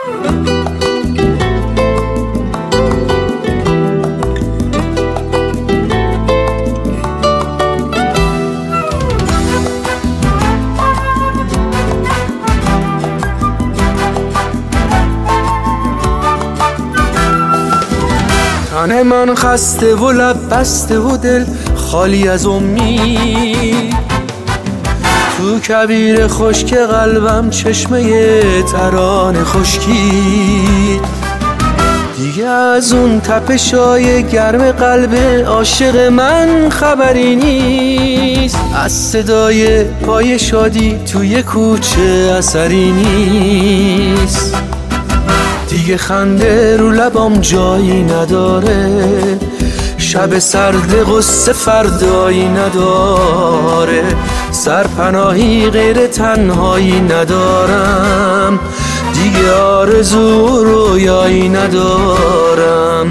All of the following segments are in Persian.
تن من خسته و لب بسته و دل خالی از امید، تو کبیر خشک قلبم چشمه ترانه خشکید. دیگه از اون تپشای گرم قلب عاشق من خبری نیست، از صدای پای شادی توی کوچه اثری نیست. دیگه خنده رو لبام جایی نداره، شب سرد غصه فردایی نداره، سرپناهی غیر تنهایی ندارم، دیگه آرزو رویایی ندارم.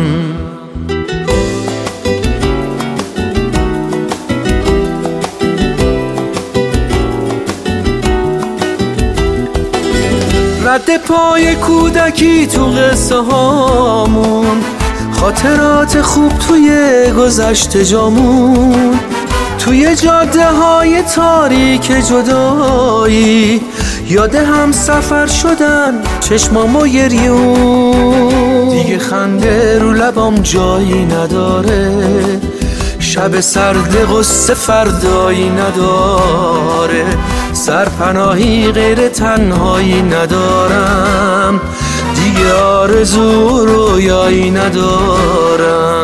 رد پای کودکی تو قصه هامون، خاطرات خوب توی گذشته جامون، توی جاده های تاریک جدایی یاد هم سفر شدن چشمام و گریون. دیگه خنده رو لبام جایی نداره، شب سرد غصه فردایی نداره، سرپناهی غیر تنهایی ندارم، دیگه آرزو رویایی ندارم.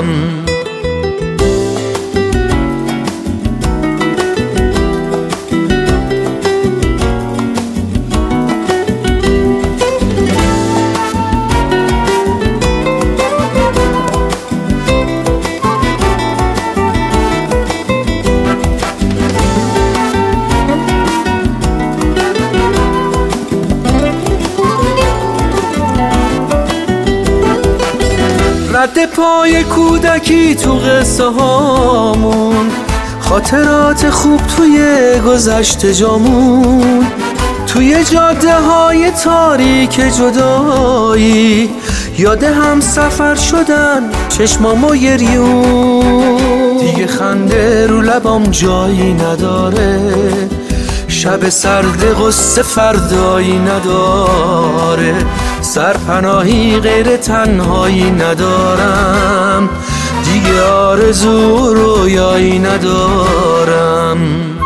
رد پای کودکی تو قصه هامون، خاطرات خوب توی گذشته جامون، توی جاده های تاریک جدایی یاد هم سفر شدن چشمام و گریون. دیگه خنده رو لبام جایی نداره، شب سرد غصه فردایی نداره، سرپناهی غیر تنهایی ندارم، دیگه آرزو رویایی ندارم.